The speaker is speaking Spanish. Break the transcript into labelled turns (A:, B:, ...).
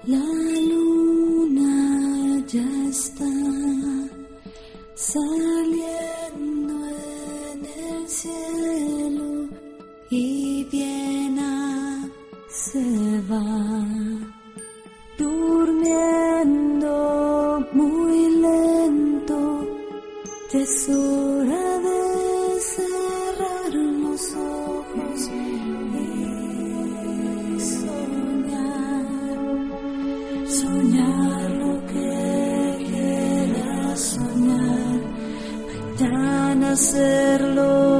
A: La luna ya está saliendo en el cielo y Viena se va durmiendo muy lento. Es hora de cerrar los ojos y soñar lo que quieras soñar, mañana hacerlo.